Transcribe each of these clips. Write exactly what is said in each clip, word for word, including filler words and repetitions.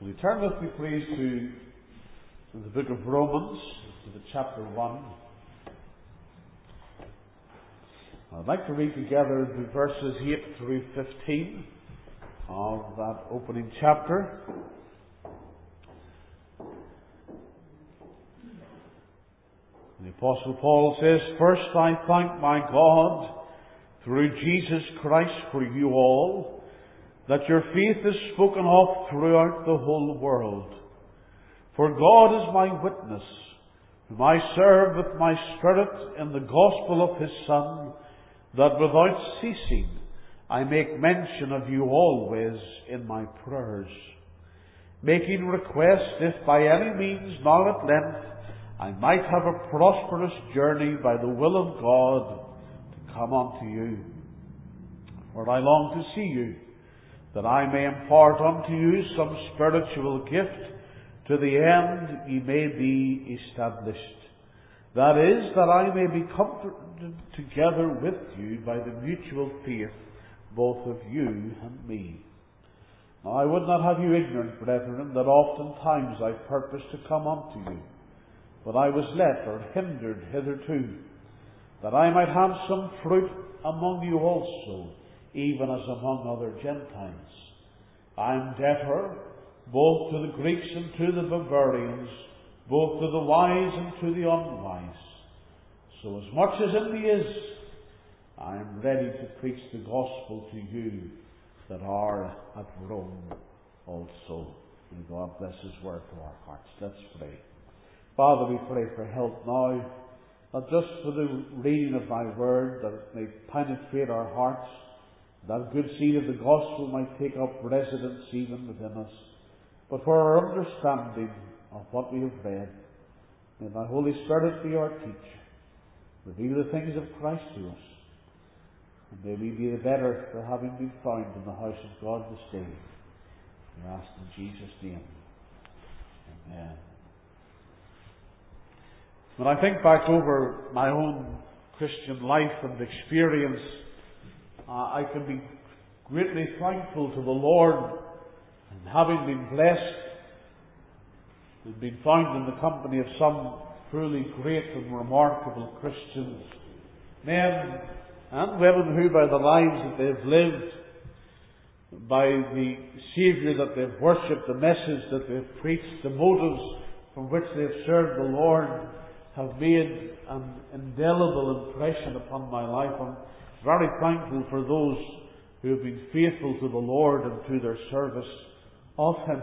Will you turn with me, please, to the book of Romans, to the chapter one. I'd like to read together the verses eight through fifteen of that opening chapter. The Apostle Paul says, "First I thank my God through Jesus Christ for you all, that your faith is spoken of throughout the whole world. For God is my witness, whom I serve with my spirit in the gospel of his Son, that without ceasing I make mention of you always in my prayers, making request, if by any means now at length I might have a prosperous journey by the will of God to come unto you. For I long to see you, that I may impart unto you some spiritual gift, to the end ye may be established. That is, that I may be comforted together with you by the mutual faith, both of you and me. Now I would not have you ignorant, brethren, that oftentimes I purposed to come unto you, but I was let or hindered hitherto, that I might have some fruit among you also, even as among other Gentiles. I am debtor both to the Greeks and to the barbarians, both to the wise and to the unwise. So as much as in me is, I am ready to preach the gospel to you that are at Rome also." May God bless his word to our hearts. Let's pray. Father, we pray for help now, not just for the reading of thy word, that it may penetrate our hearts, that good seed of the gospel might take up residence even within us, but for our understanding of what we have read. May thy Holy Spirit be our teacher, reveal the things of Christ to us, and may we be the better for having been found in the house of God this day. We ask in Jesus' name. Amen. When I think back over my own Christian life and experience, uh, I can be greatly thankful to the Lord, and having been blessed and been found in the company of some truly great and remarkable Christians, men and women who, by the lives that they have lived, by the Saviour that they have worshipped, the message that they have preached, the motives from which they have served the Lord, have made an indelible impression upon my life. I'm very thankful for those who have been faithful to the Lord and to their service of him.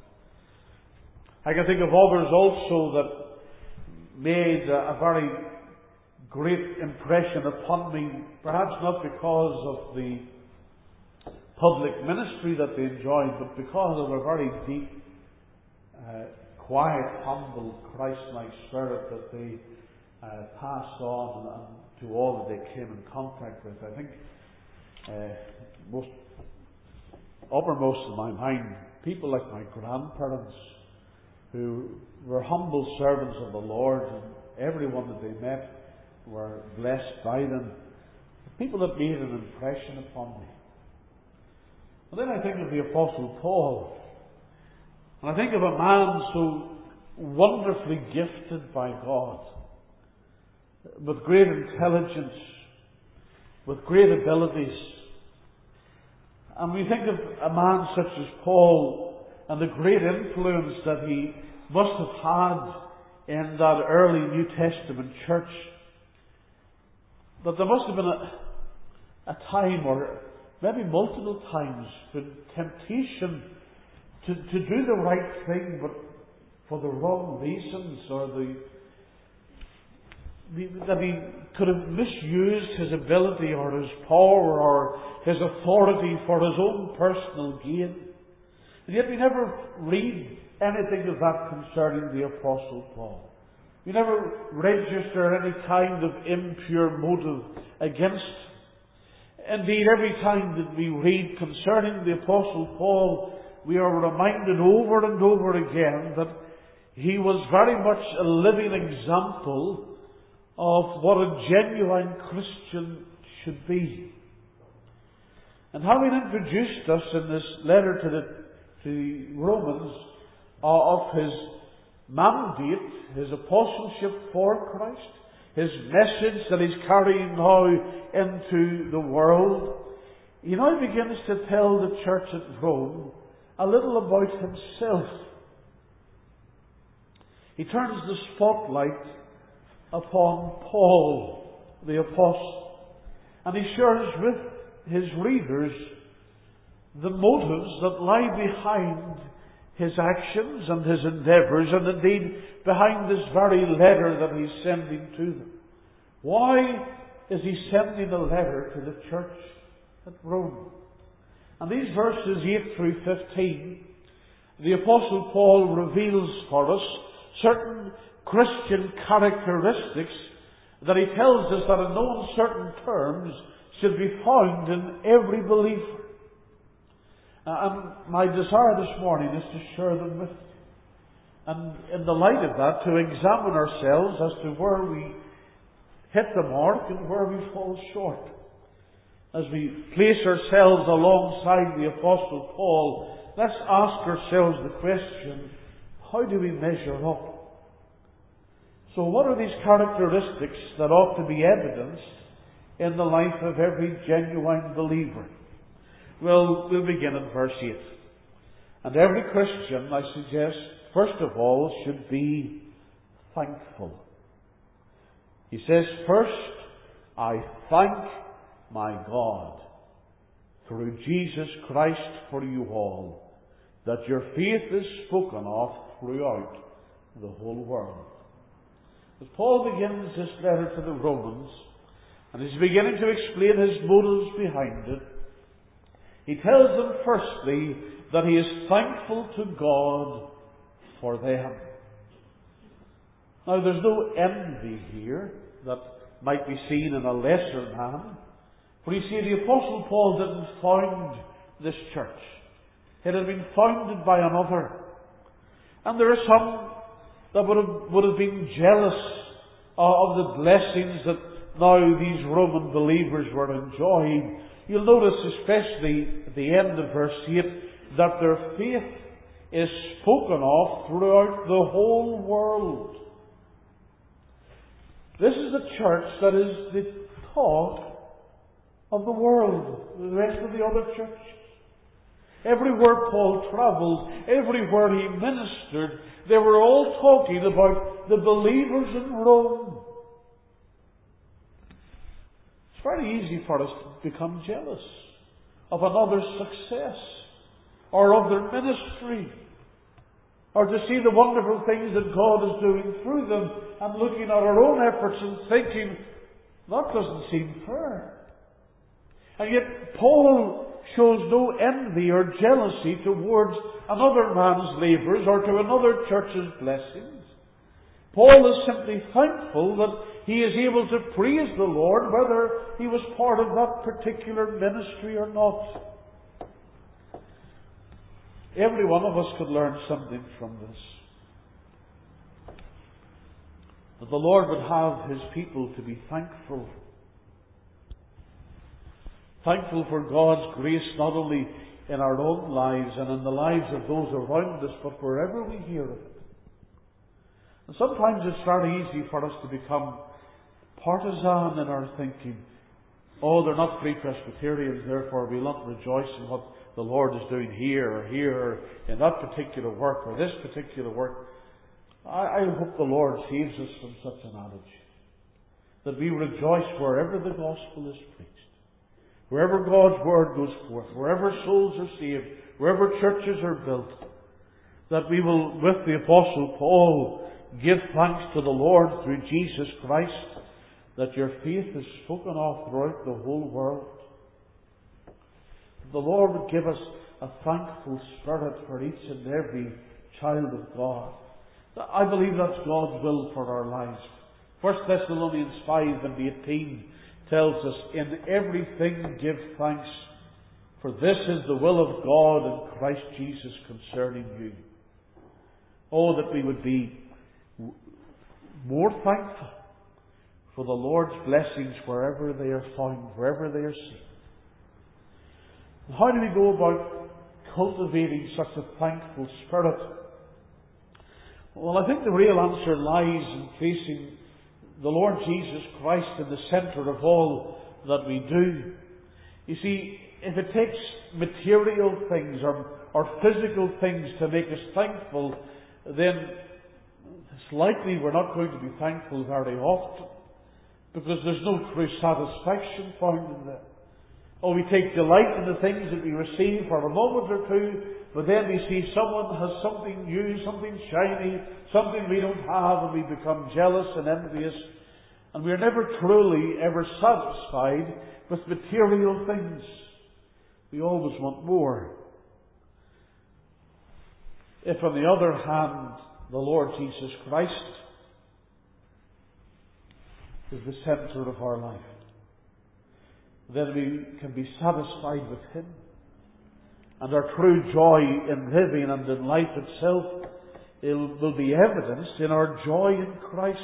I can think of others also that made a very great impression upon me, perhaps not because of the public ministry that they enjoyed, but because of a very deep, uh, quiet, humble, Christ-like spirit that they uh, passed on and, and to all that they came in contact with. I think uh, most uppermost in my mind, people like my grandparents, who were humble servants of the Lord, and everyone that they met were blessed by them. People that made an impression upon me. And then I think of the Apostle Paul. And I think of a man so wonderfully gifted by God, with great intelligence, with great abilities. And we think of a man such as Paul and the great influence that he must have had in that early New Testament church, that there must have been a, a time, or maybe multiple times, when temptation to, to do the right thing, but for the wrong reasons, or the, the that he could have misused his ability or his power or his authority for his own personal gain. And yet we never read anything of that concerning the Apostle Paul. We never register any kind of impure motive against. Indeed, every time that we read concerning the Apostle Paul, we are reminded over and over again that he was very much a living example of what a genuine Christian should be. And having introduced us in this letter to the, to the Romans, of His mandate, His apostleship for Christ, His message that He's carrying now into the world, He now begins to tell the church at Rome a little about Himself. He turns the spotlight upon Paul, the apostle, and he shares with his readers the motives that lie behind his actions and his endeavours, and indeed behind this very letter that he's sending to them. Why is he sending a letter to the church at Rome? And these verses eight through fifteen, the Apostle Paul reveals for us certain Christian characteristics that he tells us that in no uncertain terms should be found in every believer. And my desire this morning is to share them with you. And in the light of that, to examine ourselves as to where we hit the mark and where we fall short. As we place ourselves alongside the Apostle Paul, let's ask ourselves the question, how do we measure up? So what are these characteristics that ought to be evidenced in the life of every genuine believer? Well, we'll begin at verse eight. And every Christian, I suggest, first of all, should be thankful. He says, first, I thank my God through Jesus Christ for you all, that your faith is spoken of throughout the whole world. As Paul begins this letter to the Romans, and he's beginning to explain his motives behind it, he tells them firstly that he is thankful to God for them. Now there's no envy here that might be seen in a lesser man. For you see, the Apostle Paul didn't found this church. It had been founded by another. And there are some that would have, would have been jealous of the blessings that now these Roman believers were enjoying. You'll notice, especially at the end of verse eight, that their faith is spoken of throughout the whole world. This is a church that is the talk of the world, the rest of the other churches. Everywhere Paul travelled, everywhere he ministered, they were all talking about the believers in Rome. It's very easy for us to become jealous of another's success or of their ministry, or to see the wonderful things that God is doing through them and looking at our own efforts and thinking, that doesn't seem fair. And yet Paul shows no envy or jealousy towards another man's labours or to another church's blessings. Paul is simply thankful that he is able to praise the Lord whether he was part of that particular ministry or not. Every one of us could learn something from this. That the Lord would have His people to be thankful. Thankful for God's grace not only in our own lives and in the lives of those around us, but wherever we hear of it. And sometimes it's very easy for us to become partisan in our thinking. Oh, they're not Free Presbyterians, therefore we'll not rejoice in what the Lord is doing here or here or in that particular work or this particular work. I, I hope the Lord saves us from such an attitude. That we rejoice wherever the gospel is preached. Wherever God's Word goes forth, wherever souls are saved, wherever churches are built, that we will, with the Apostle Paul, give thanks to the Lord through Jesus Christ, that your faith is spoken of throughout the whole world. The Lord would give us a thankful spirit for each and every child of God. I believe that's God's will for our lives. First Thessalonians five and eighteen tells us, in everything give thanks, for this is the will of God in Christ Jesus concerning you. Oh, that we would be more thankful for the Lord's blessings wherever they are found, wherever they are seen. How do we go about cultivating such a thankful spirit? Well, I think the real answer lies in placing the Lord Jesus Christ in the centre of all that we do. You see, if it takes material things or, or physical things to make us thankful, then it's likely we're not going to be thankful very often, because there's no true satisfaction found in that. Oh, we take delight in the things that we receive for a moment or two, but then we see someone has something new, something shiny, something we don't have, and we become jealous and envious. And we're never truly ever satisfied with material things. We always want more. If, on the other hand, the Lord Jesus Christ is the centre of our life, then we can be satisfied with Him. And our true joy in living and in life itself will be evidenced in our joy in Christ.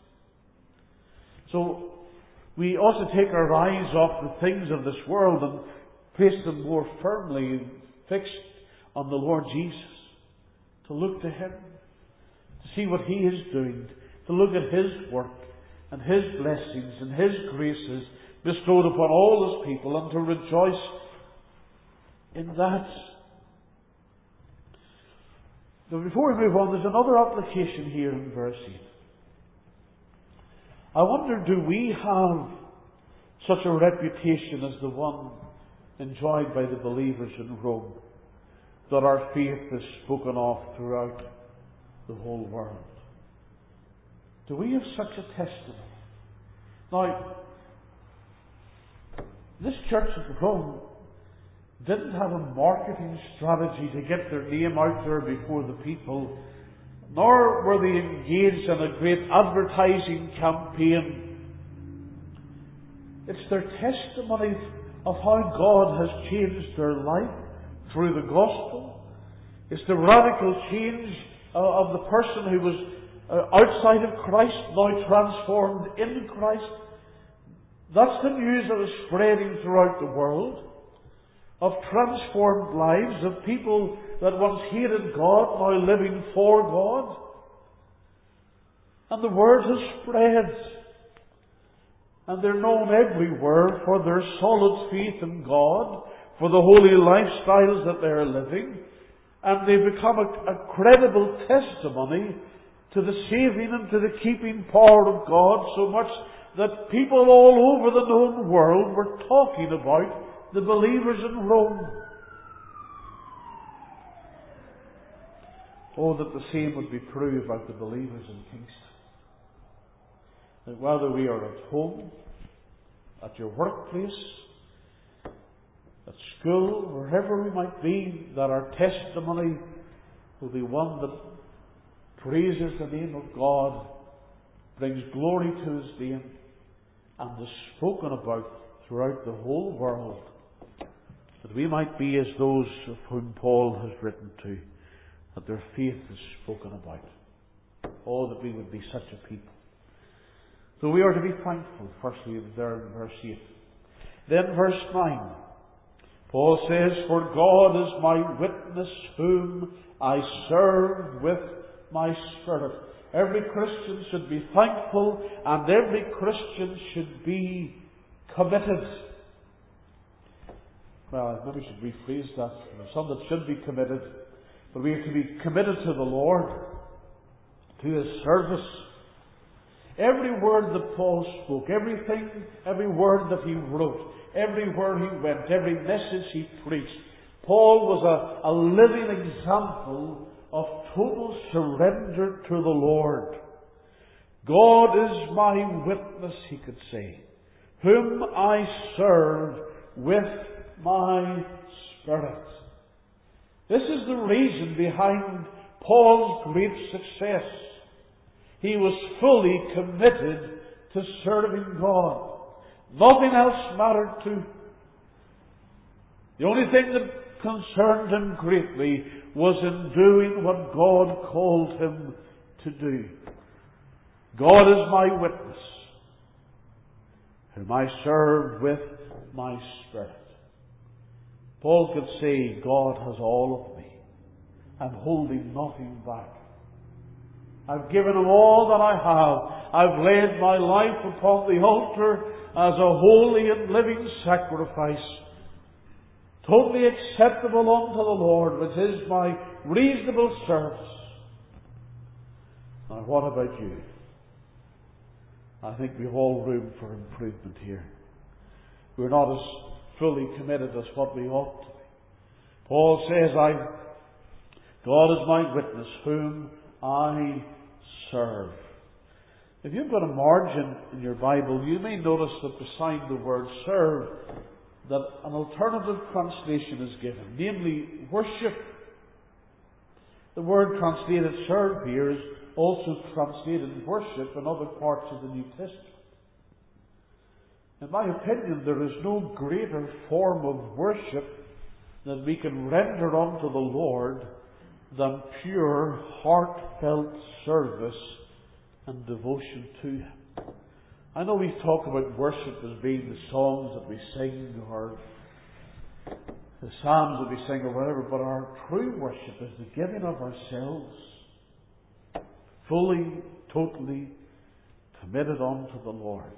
So we ought to take our eyes off the things of this world and place them more firmly fixed on the Lord Jesus. To look to Him, to see what He is doing, to look at His work and His blessings and His graces bestowed upon all His people, and to rejoice in that. Now, before we move on, there's another application here in verse eight. I wonder, do we have such a reputation as the one enjoyed by the believers in Rome, that our faith is spoken of throughout the whole world? Do we have such a testimony? Now, this church at Rome didn't have a marketing strategy to get their name out there before the people, nor were they engaged in a great advertising campaign. It's their testimony of how God has changed their life through the gospel. It's the radical change uh, of the person who was uh, outside of Christ, now transformed in Christ. That's the news that is spreading throughout the world, of transformed lives, of people that once hated God, now living for God. And the word has spread. And they're known everywhere for their solid faith in God, for the holy lifestyles that they're living. And they've become a, a credible testimony to the saving and to the keeping power of God, so much that people all over the known world were talking about the believers in Rome. Oh, that the same would be true about the believers in Kingston. That whether we are at home, at your workplace, at school, wherever we might be, that our testimony will be one that praises the name of God, brings glory to His name, and is spoken about throughout the whole world, that we might be as those of whom Paul has written to, that their faith is spoken about. Oh, that we would be such a people. So we are to be thankful, firstly, there in verse eight. Then verse nine, Paul says, "For God is my witness, whom I serve with my spirit." Every Christian should be thankful, and every Christian should be committed. Well, maybe I should rephrase that. There are some that should be committed, but we are to be committed to the Lord, to His service. Every word that Paul spoke, everything, every word that he wrote, everywhere he went, every message he preached, Paul was a, a living example of total surrender to the Lord. God is my witness, he could say, whom I serve with my spirit. This is the reason behind Paul's great success. He was fully committed to serving God. Nothing else mattered to him. The only thing that concerned him greatly was in doing what God called him to do. God is my witness, whom I serve with my spirit. Paul could say, God has all of me. I'm holding nothing back. I've given Him all that I have. I've laid my life upon the altar as a holy and living sacrifice, totally acceptable unto the Lord, which is my reasonable service. Now, what about you? I think we've all room for improvement here. We're not as fully committed as what we ought to be. Paul says, I, God is my witness, whom I serve. If you've got a margin in your Bible, you may notice that beside the word serve, that an alternative translation is given, namely worship. The word translated serve here is also translated worship in other parts of the New Testament. In my opinion, there is no greater form of worship that we can render unto the Lord than pure, heartfelt service and devotion to Him. I know we talk about worship as being the songs that we sing or the psalms that we sing or whatever, but our true worship is the giving of ourselves, fully, totally committed unto the Lord.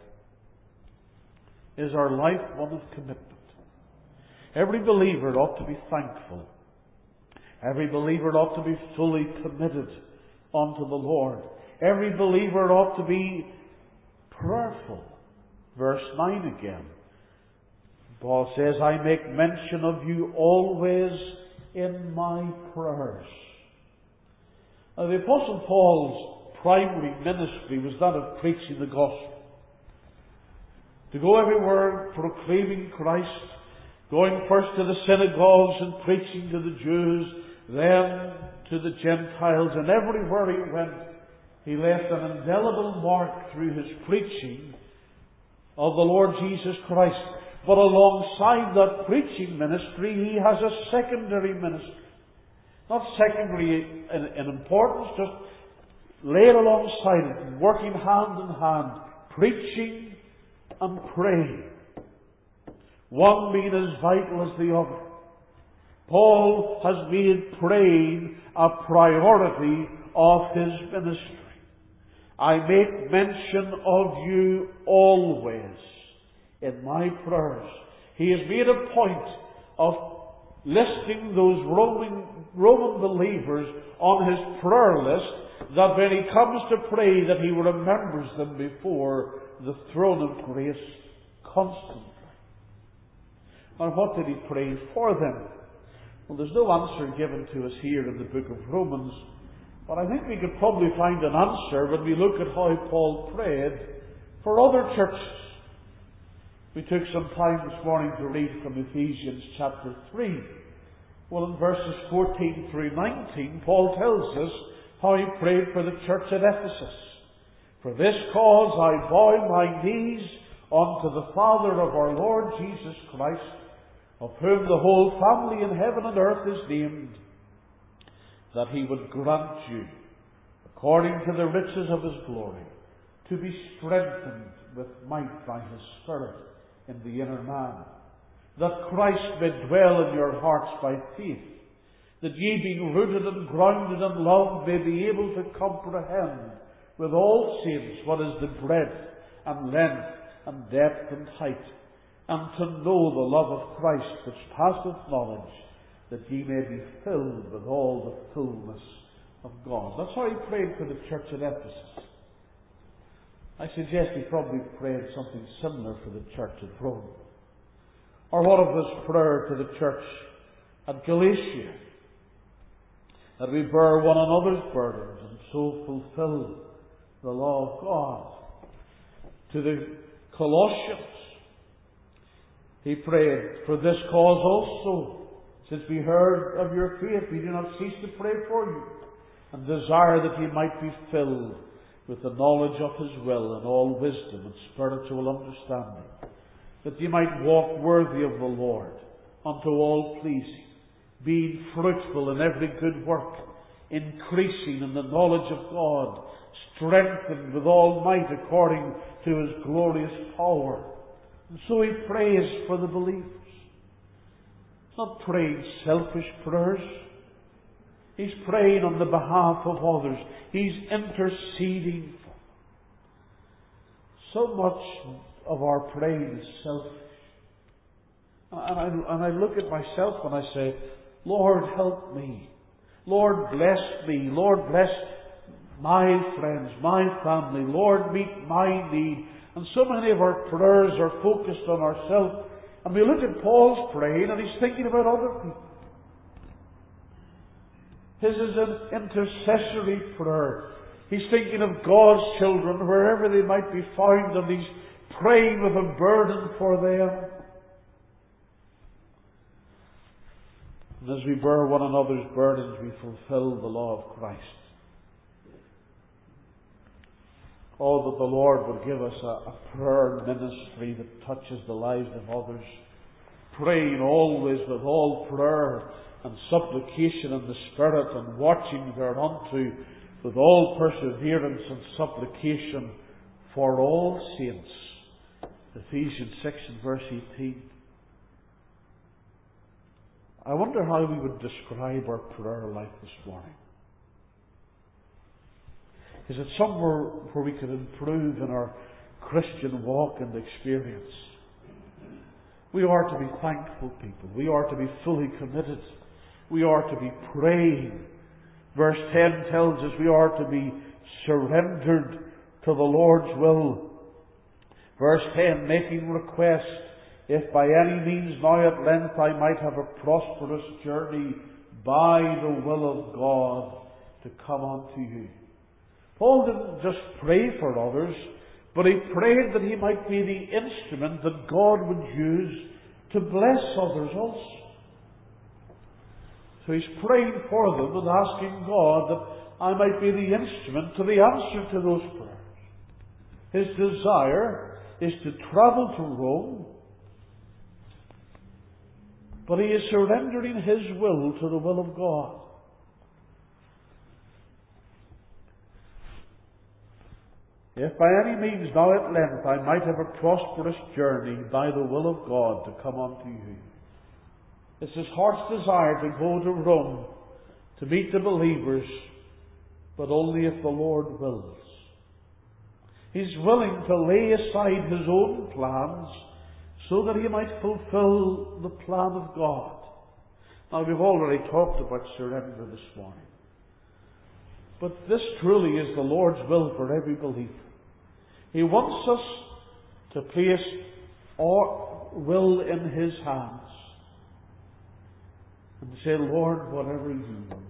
Is our life one of commitment? Every believer ought to be thankful. Every believer ought to be fully committed unto the Lord. Every believer ought to be prayerful. Verse nine again. Paul says, I make mention of you always in my prayers. Now, the Apostle Paul's primary ministry was that of preaching the gospel. To go everywhere proclaiming Christ, going first to the synagogues and preaching to the Jews, then to the Gentiles, and everywhere he went, he left an indelible mark through his preaching of the Lord Jesus Christ. But alongside that preaching ministry, he has a secondary ministry. Not secondary in, in importance, just laid alongside it, working hand in hand, preaching and praying. One being as vital as the other. Paul has made praying a priority of his ministry. I make mention of you always in my prayers. He has made a point of listing those Roman, Roman believers on his prayer list, that when he comes to pray, that he remembers them before the throne of grace constantly. Now, what did he pray for them? Well, there's no answer given to us here in the book of Romans, but I think we could probably find an answer when we look at how Paul prayed for other churches. We took some time this morning to read from Ephesians chapter three. Well, in verses fourteen through nineteen, Paul tells us how he prayed for the church at Ephesus. For this cause I bow my knees unto the Father of our Lord Jesus Christ, of whom the whole family in heaven and earth is named, that he would grant you, according to the riches of his glory, to be strengthened with might by his Spirit in the inner man, that Christ may dwell in your hearts by faith, that ye, being rooted and grounded in love, may be able to comprehend with all saints what is the breadth and length and depth and height, and to know the love of Christ which passeth knowledge, that ye may be filled with all the fullness of God. That's how he prayed for the church at Ephesus. I suggest he probably prayed something similar for the church at Rome. Or what of this prayer to the church at Galatia? That we bear one another's burdens and so fulfill the law of God. To the Colossians, he prayed, for this cause also, since we heard of your faith, we do not cease to pray for you, and desire that ye might be filled with the knowledge of his will and all wisdom and spiritual understanding, that ye might walk worthy of the Lord, unto all pleasing, being fruitful in every good work, increasing in the knowledge of God, strengthened with all might according to his glorious power. And so he prays for the believers. He's not praying selfish prayers. He's praying on the behalf of others. He's interceding. So much of our praying is selfish. And I, and I look at myself and I say, Lord, help me. Lord, bless me. Lord, bless my friends, my family. Lord, meet my need. And so many of our prayers are focused on ourselves. And we look at Paul's praying and he's thinking about other people. His is an intercessory prayer. He's thinking of God's children wherever they might be found, and he's praying with a burden for them. And as we bear one another's burdens, we fulfill the law of Christ. Oh, that the Lord would give us a, a prayer ministry that touches the lives of others. Praying always with all prayer and supplication in the Spirit, and watching thereunto with all perseverance and supplication for all saints. Ephesians six and verse eighteen. I wonder how we would describe our prayer life this morning. Is it somewhere where we could improve in our Christian walk and experience? We are to be thankful people. We are to be fully committed. We are to be praying. Verse ten tells us we are to be surrendered to the Lord's will. Verse ten, making request, if by any means now at length I might have a prosperous journey by the will of God to come unto you. Paul didn't just pray for others, but he prayed that he might be the instrument that God would use to bless others also. So he's praying for them and asking God that I might be the instrument to the answer to those prayers. His desire is to travel to Rome, but he is surrendering his will to the will of God. If by any means now at length I might have a prosperous journey by the will of God to come unto you. It's his heart's desire to go to Rome to meet the believers, but only if the Lord wills. He's willing to lay aside his own plans so that he might fulfill the plan of God. Now, we've already talked about surrender this morning. But this truly is the Lord's will for every believer. He wants us to place our will in his hands and say, Lord, whatever you will.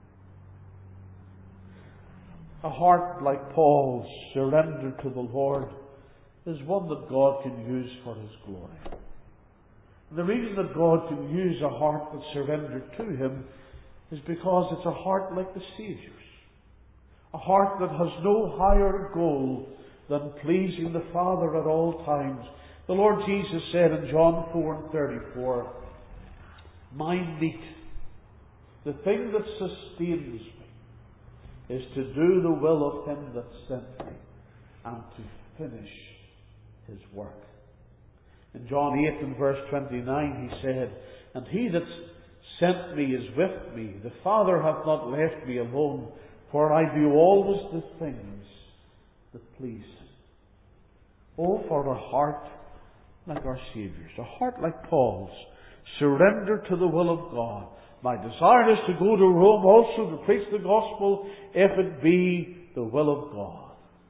A heart like Paul's, surrendered to the Lord, is one that God can use for his glory. And the reason that God can use a heart that's surrendered to him is because it's a heart like the Saviour's. A heart that has no higher goal than pleasing the Father at all times. The Lord Jesus said in John four and thirty-four, my meat, the thing that sustains me, is to do the will of him that sent me and to finish his work. In John eight and verse twenty-nine he said, and he that sent me is with me. The Father hath not left me alone, for I do always the things that please him. Oh, for a heart like our Saviour's, a heart like Paul's, surrendered to the will of God. My desire is to go to Rome also to preach the gospel, if it be the will of God.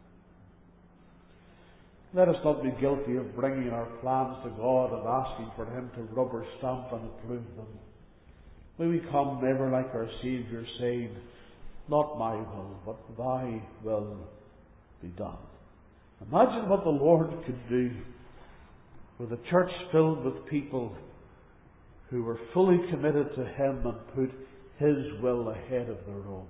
Let us not be guilty of bringing our plans to God and asking for him to rubber stamp and approve them. May we come ever like our Saviour, saying, not my will, but thy will be done. Imagine what the Lord could do with a church filled with people who were fully committed to him and put his will ahead of their own.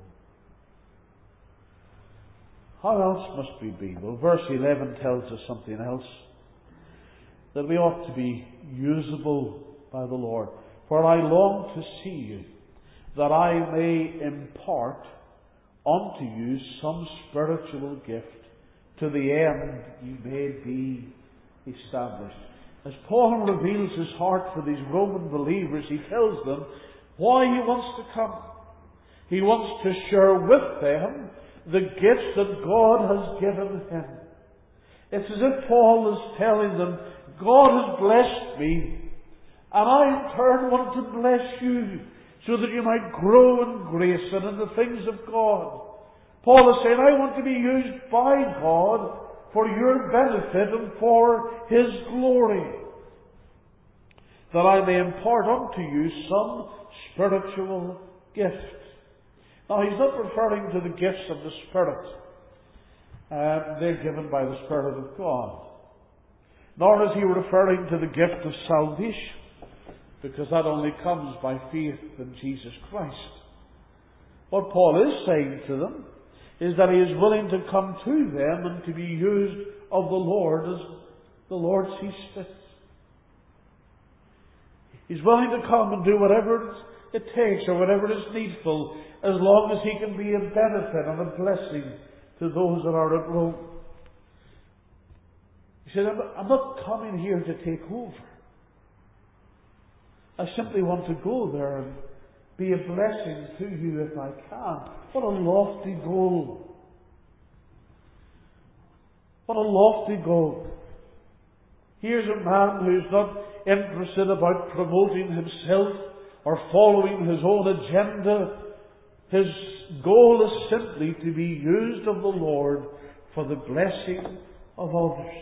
How else must we be? Well, verse eleven tells us something else. That we ought to be usable by the Lord. For I long to see you, that I may impart unto you some spiritual gift, to the end you may be established. As Paul reveals his heart for these Roman believers, he tells them why he wants to come. He wants to share with them the gifts that God has given him. It's as if Paul is telling them, God has blessed me, and I in turn want to bless you, so that you might grow in grace and in the things of God. Paul is saying, I want to be used by God for your benefit and for His glory, that I may impart unto you some spiritual gift. Now, he's not referring to the gifts of the Spirit. Uh, they're given by the Spirit of God. Nor is he referring to the gift of salvation, because that only comes by faith in Jesus Christ. What Paul is saying to them is that he is willing to come to them and to be used of the Lord as the Lord sees fit. He's willing to come and do whatever it takes or whatever is needful, as long as he can be a benefit and a blessing to those that are at Rome. He said, I'm not coming here to take over. I simply want to go there and be a blessing to you if I can. What a lofty goal. What a lofty goal. Here's a man who's not interested about promoting himself or following his own agenda. His goal is simply to be used of the Lord for the blessing of others.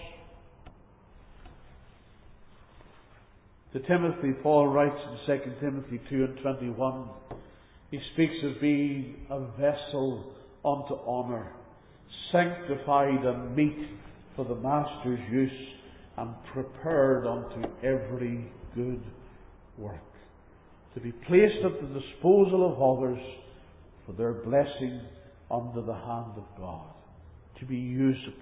To Timothy, Paul writes in Second Timothy two and twenty-one, he speaks of being a vessel unto honour, sanctified and meet for the Master's use, and prepared unto every good work, to be placed at the disposal of others for their blessing under the hand of God, to be usable.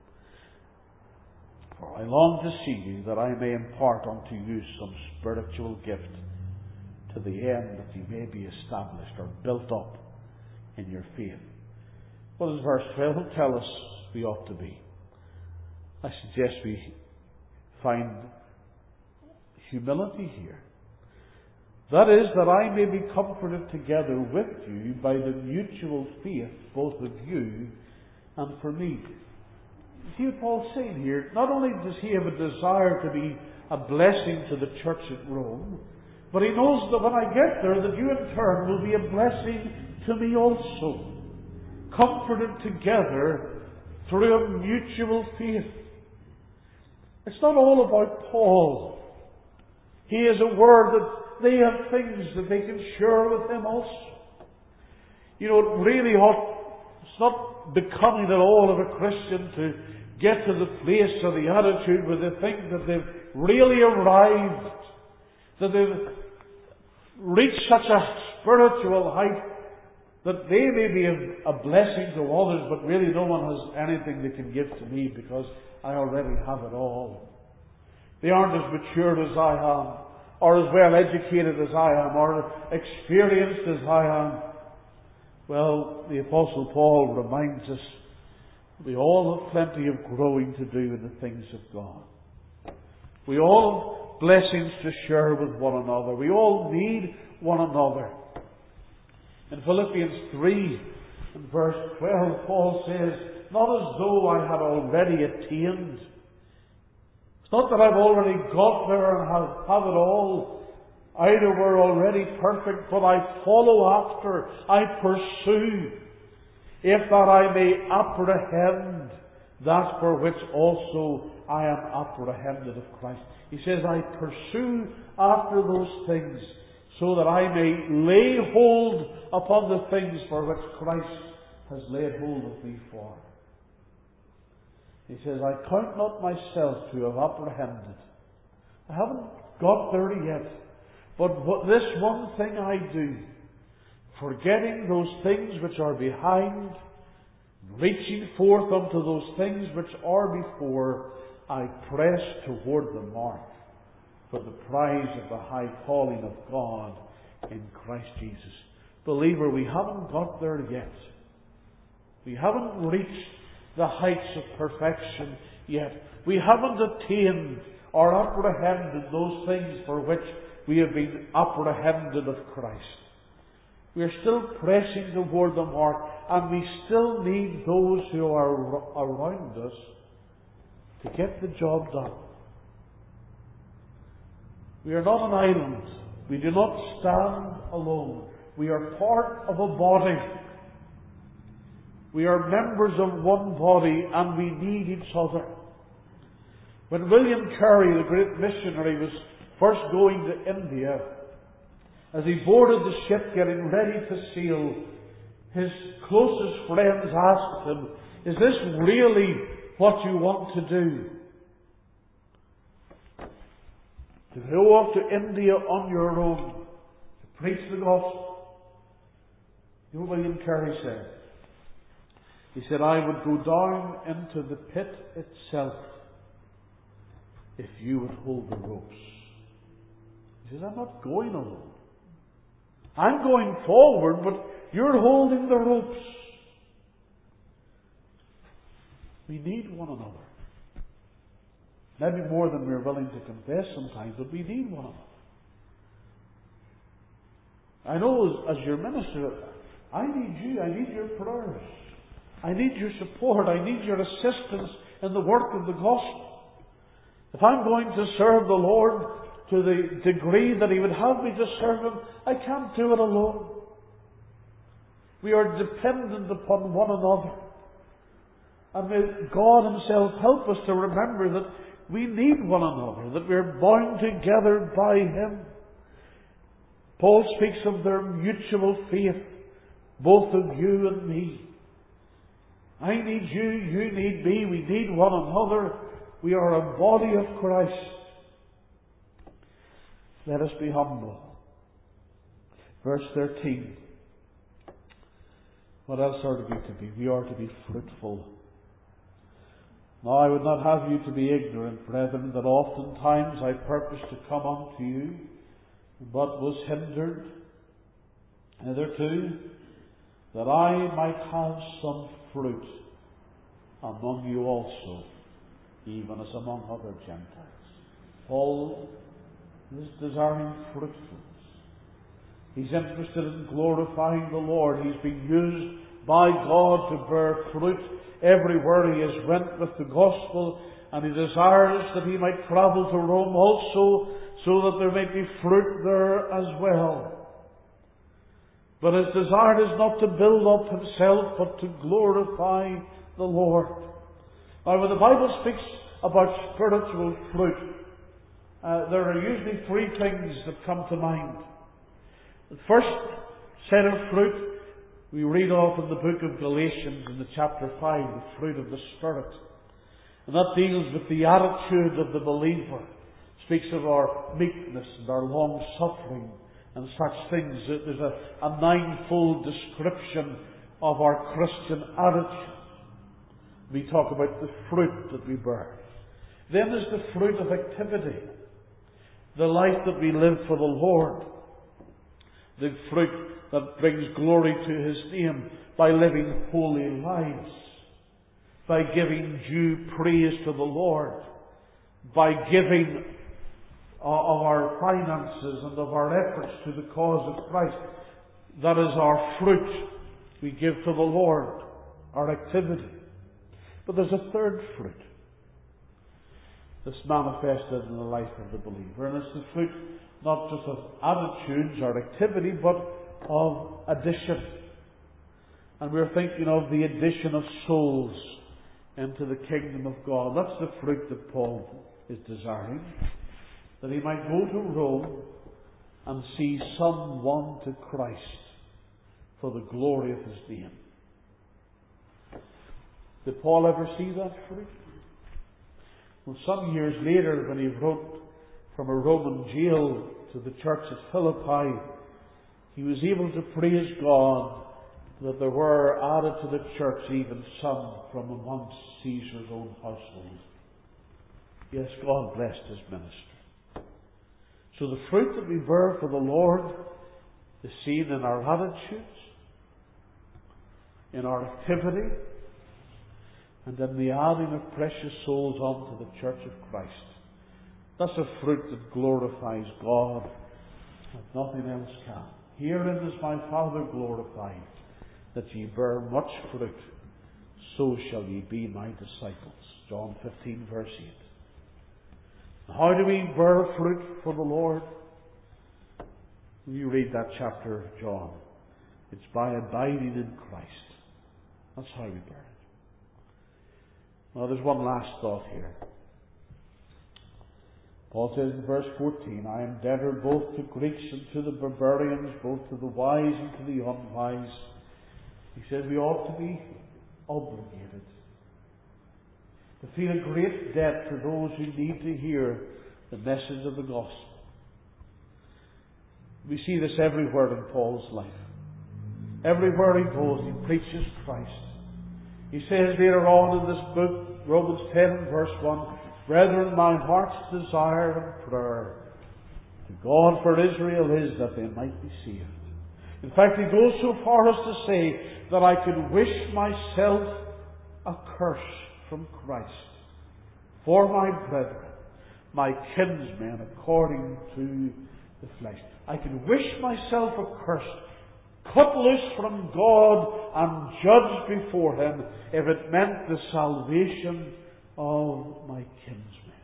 For I long to see you, that I may impart unto you some spiritual gift, to the end that you may be established or built up in your faith. What does verse twelve tell us we ought to be? I suggest we find humility here. That is, that I may be comforted together with you by the mutual faith both of you and for me. You see what Paul's saying here? Not only does he have a desire to be a blessing to the church at Rome, but he knows that when I get there, that you in turn will be a blessing to me also. Comforted together through a mutual faith. It's not all about Paul. He is aware that they have things that they can share with him also. You know, it really ought, it's not becoming at all of a Christian to get to the place or the attitude where they think that they've really arrived, that they've reached such a spiritual height that they may be a, a blessing to others, but really no one has anything they can give to me because I already have it all. They aren't as mature as I am, or as well educated as I am, or experienced as I am. Well, the Apostle Paul reminds us we all have plenty of growing to do in the things of God. We all have blessings to share with one another. We all need one another. In Philippians three, in verse twelve, Paul says, not as though I had already attained. It's not that I've already got there and have, have it all. Either we're already perfect, but I follow after, I pursue, if that I may apprehend that for which also I am apprehended of Christ. He says, I pursue after those things, so that I may lay hold upon the things for which Christ has laid hold of me for. He says, I count not myself to have apprehended. I haven't got there yet. But what, this one thing I do, forgetting those things which are behind, reaching forth unto those things which are before, I press toward the mark for the prize of the high calling of God in Christ Jesus. Believer, we haven't got there yet. We haven't reached the heights of perfection yet. We haven't attained or apprehended those things for which we have been apprehended of Christ. We are still pressing toward the mark, and we still need those who are around us to get the job done. We are not an island. We do not stand alone. We are part of a body. We are members of one body, and we need each other. When William Carey, the great missionary, was first going to India, as he boarded the ship getting ready to sail, his closest friends asked him, "Is this really what you want to do? To go off to India on your own, to preach the gospel?" You know what William Carey said? He said, "I would go down into the pit itself if you would hold the ropes." He says, "I'm not going alone. I'm going forward, but you're holding the ropes." We need one another. Maybe more than we're willing to confess sometimes, but we need one another. I know as, as your minister, I need you. I need your prayers. I need your support. I need your assistance in the work of the gospel. If I'm going to serve the Lord to the degree that He would have me to serve Him, I can't do it alone. We are dependent upon one another. And may God Himself help us to remember that we need one another, that we're bound together by Him. Paul speaks of their mutual faith, both of you and me. I need you, you need me, we need one another. We are a body of Christ. Let us be humble. Verse thirteen. What else are we to be? We are to be fruitful. Now I would not have you to be ignorant, brethren, that oftentimes I purposed to come unto you, but was hindered hitherto, that I might have some fruit among you also, even as among other Gentiles. Paul is desiring fruitfulness. He's interested in glorifying the Lord. He's been used by God to bear fruit everywhere he has went with the gospel, and he desires that he might travel to Rome also, so that there might be fruit there as well. But his desire is not to build up himself, but to glorify the Lord. Now, when the Bible speaks about spiritual fruit, uh, there are usually three things that come to mind. The first set of fruit we read off in the book of Galatians in the chapter five, the fruit of the Spirit. And that deals with the attitude of the believer. It speaks of our meekness and our long suffering and such things. There's a, a ninefold description of our Christian attitude. We talk about the fruit that we bear. Then there's the fruit of activity. The life that we live for the Lord. The fruit that brings glory to His name by living holy lives. By giving due praise to the Lord. By giving uh, of our finances and of our efforts to the cause of Christ. That is our fruit we give to the Lord. Our activity. But there's a third fruit that's manifested in the life of the believer. And it's the fruit not just of attitudes or activity, but of addition. And we're thinking of the addition of souls into the kingdom of God. That's the fruit that Paul is desiring. That he might go to Rome and see some won to Christ for the glory of His name. Did Paul ever see that fruit? Well, some years later, when he wrote from a Roman jail to the church at Philippi, he was able to praise God that there were added to the church even some from amongst Caesar's own household. Yes, God blessed his ministry. So the fruit that we bear for the Lord is seen in our attitudes, in our activity, and in the adding of precious souls onto the church of Christ. That's a fruit that glorifies God, and nothing else can. Herein is my Father glorified, that ye bear much fruit, so shall ye be my disciples. John fifteen, verse eight. How do we bear fruit for the Lord? When you read that chapter of John, it's by abiding in Christ. That's how we bear it. Now there's one last thought here. Paul says in verse fourteen, I am debtor both to Greeks and to the barbarians, both to the wise and to the unwise. He says we ought to be obligated to feel a great debt to those who need to hear the message of the gospel. We see this everywhere in Paul's life. Everywhere he goes, he preaches Christ. He says later on in this book, Romans ten, verse one, Brethren, my heart's desire and prayer to God for Israel is that they might be saved. In fact, he goes so far as to say that I could wish myself a curse from Christ for my brethren, my kinsmen according to the flesh. I could wish myself a curse, cut loose from God and judged before Him, if it meant the salvation of my kinsmen.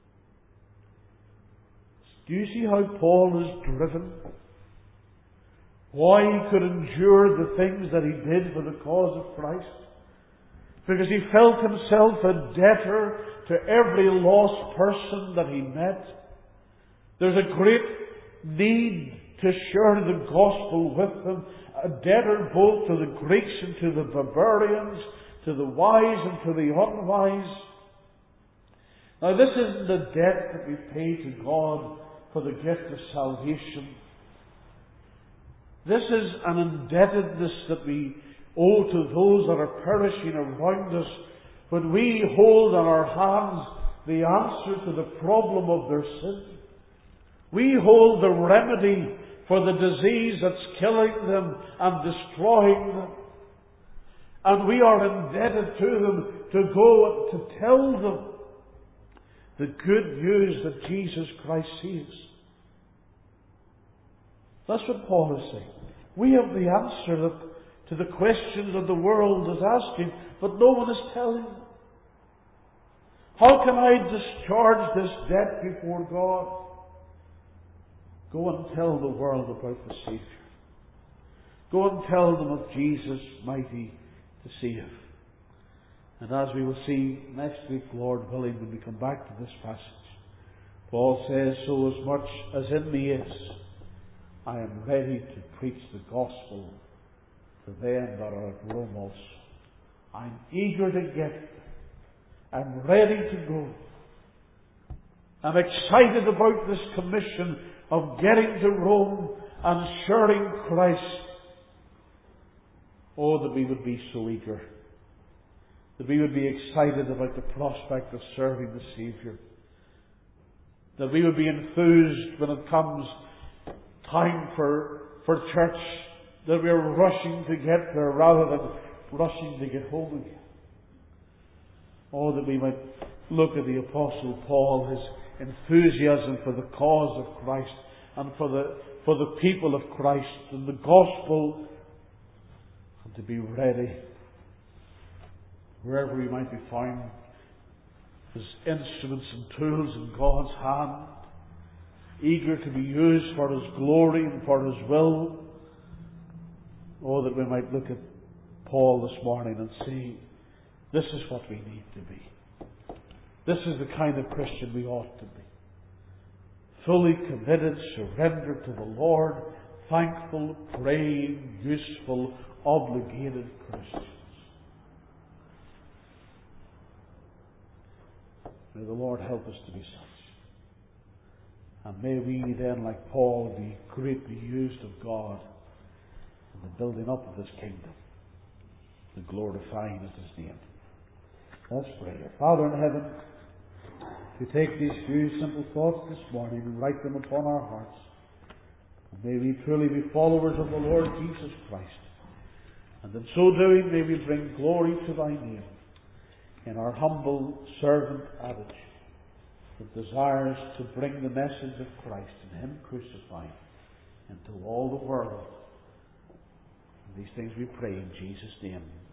Do you see how Paul is driven? Why he could endure the things that he did for the cause of Christ? Because he felt himself a debtor to every lost person that he met. There's a great need to share the gospel with them. A debtor both to the Greeks and to the barbarians, to the wise and to the unwise. Now this isn't a debt that we pay to God for the gift of salvation. This is an indebtedness that we owe to those that are perishing around us, when we hold in our hands the answer to the problem of their sin. We hold the remedy for the disease that's killing them and destroying them. And we are indebted to them to go and to tell them the good news that Jesus Christ saves. That's what Paul is saying. We have the answer that, to the questions that the world is asking, but no one is telling them. How can I discharge this debt before God? Go and tell the world about the Saviour. Go and tell them of Jesus, mighty to save. And as we will see next week, Lord willing, when we come back to this passage, Paul says, so as much as in me is, I am ready to preach the gospel to them that are at Rome also. I'm eager to get there. I'm ready to go. I'm excited about this commission of getting to Rome and sharing Christ. Oh, that we would be so eager. That we would be excited about the prospect of serving the Saviour. That we would be enthused when it comes time for, for church. That we are rushing to get there rather than rushing to get home again. Oh, that we might look at the Apostle Paul, his enthusiasm for the cause of Christ and for the, for the people of Christ and the gospel, and to be ready wherever we might be found as instruments and tools in God's hand, eager to be used for His glory and for His will. Oh, that we might look at Paul this morning and see, this is what we need to be. This is the kind of Christian we ought to be. Fully committed, surrendered to the Lord, thankful, praying, useful, obligated Christians. May the Lord help us to be such. And may we then, like Paul, be greatly used of God in the building up of His kingdom, the glorifying of His name. Let's pray. Father in heaven, we take these few simple thoughts this morning and write them upon our hearts. And may we truly be followers of the Lord Jesus Christ. And in so doing, may we bring glory to Thy name in our humble servant attitude that desires to bring the message of Christ and Him crucified into all the world. These things we pray in Jesus' name.